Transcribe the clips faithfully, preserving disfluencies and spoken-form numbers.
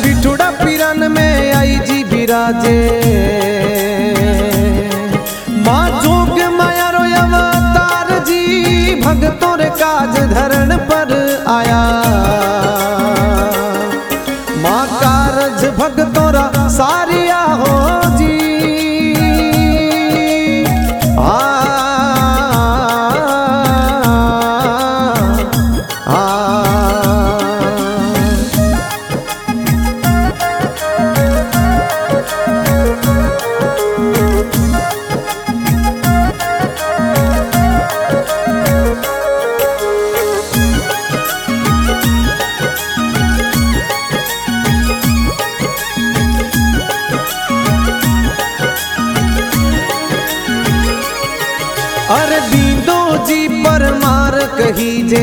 बिठुड़ा पीरन में आई जी बिराजे माँ जोग माया रो अवतार जी भगतों रे काज धरण पर आया। माँ कारज भगतों रा सारिया हो जी आ, आ, आ अरे दीदो जी परमार कही जे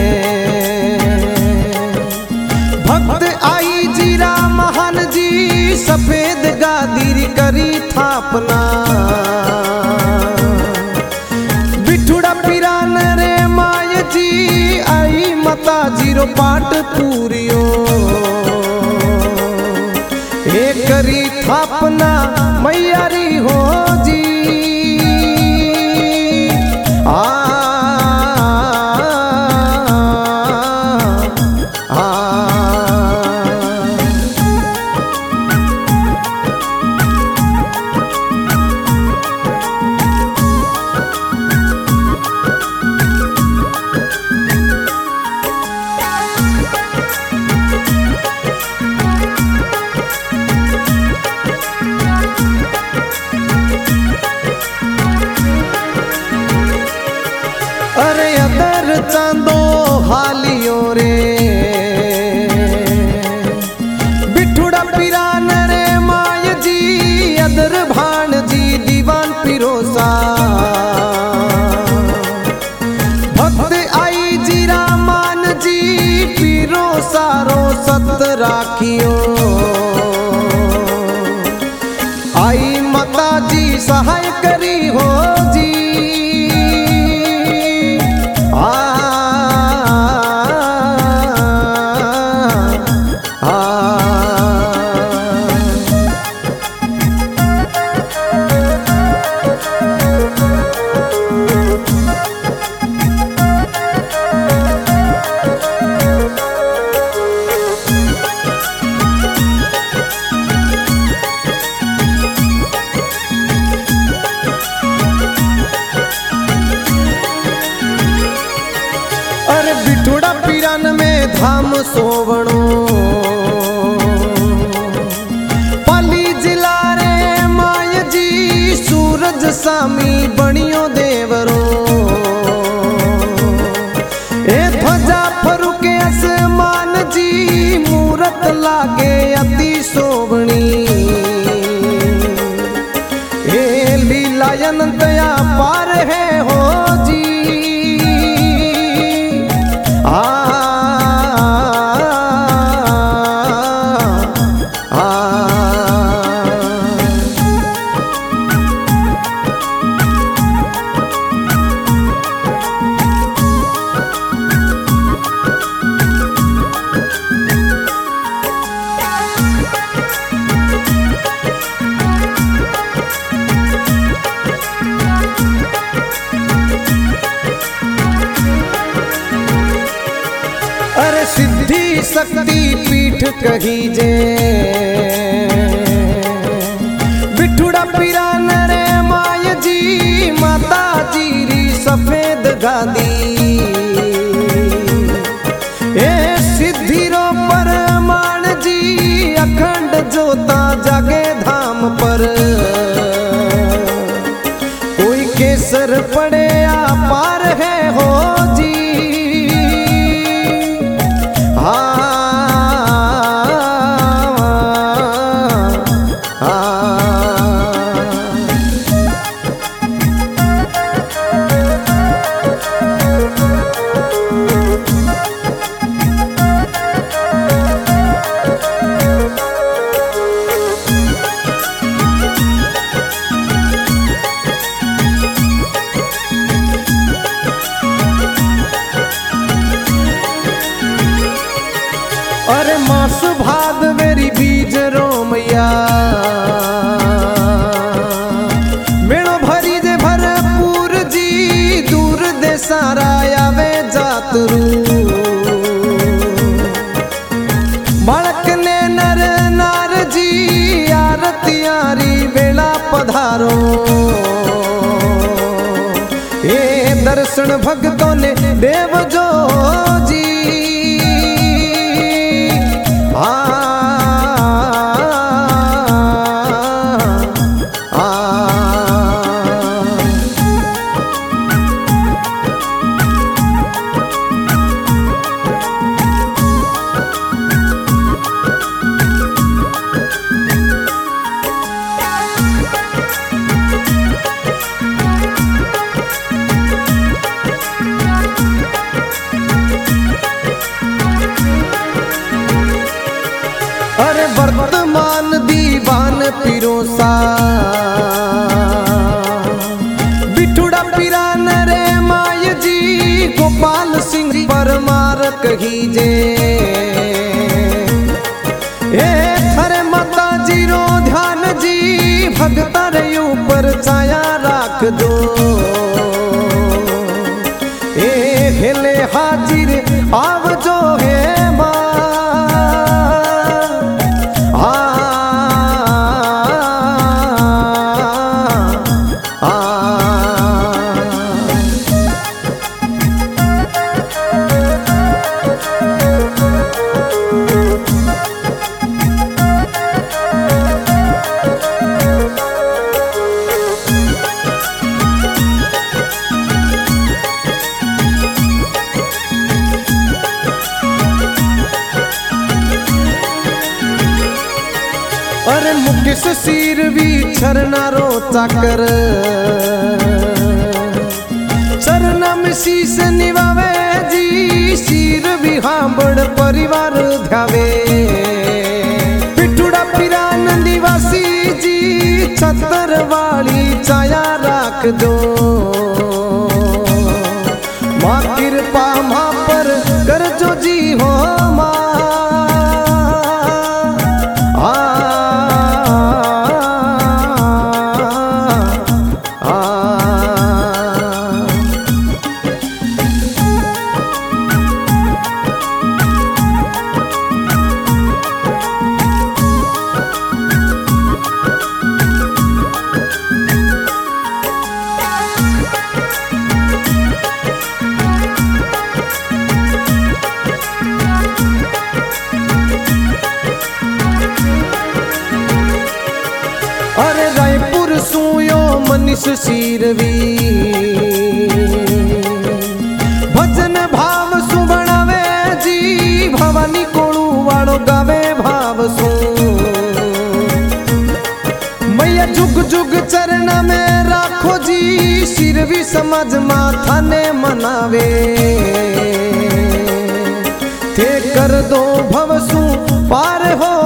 भक्त आई जी राम महान जी सफेद गादीर करी थापना। बिठुड़ा पिरान रे माय जी आई माता जीरो पाट पूरियो हे करी थापना मैयारी हो जी आ, आ, आ। अरे अदर चांदो हालियो रे बिठुड़ा पिरान रे माय जी अदर भाण जी दीवान पिरोसा। भक्त आई जी रामान जी पिरोसा रो सत राखियो आई माता जी सहाय करी हो जी आ, आ, आ। अरे बिठुड़ा पीरन में धाम सोवणो पाली जिला रे माय जी सूरज सामी बणियो देवरो ए ध्वजा फरुके आसमान जी मूरत लागे अति सोवणी। ए लीला अनंतया पार है हो जी आ, आ, आ। अरे सिद्धि शक्ति पीठ कही जे बिठुड़ा पिरान रे माय जी माता जीरी सफेद गादी। ए सिद्धि रो परमाण जी अखंड जोता जागे धाम पर कोई केसर पड़े आ पार है हो जी आ, आ, आ। तारो ए दर्शन भक्तों ने देव जो जी आ, आ, आ अरे वर्तमान दीवान पिरोसा बिठुड़ा पिरान रे माय जी गोपाल सिंह परमार कही जे ए थरे माता जी रो ध्यान जी भगता रे ऊपर छाया राख दो ए हेले हाजिर आव जो है अरे मुकेश सिर भी छरना रो चाकर चरना में शीश निवावे जी सिर भी हांबड़ परिवार ध्यावे पिठुड़ा पिरान निवासी जी छतर वाली छाया राख दो माँ कृपा माँ पर कर जो जी हो माँ अरे रायपुर सुयो मनीष सिरवी भजन भाव सु बनावे जी भवानी कोणु वालो गावे भाव सु मैया जुग जुग चरण में राखो जी सिरवी समझ माथा ने मनावे थे कर दो भव सु पार हो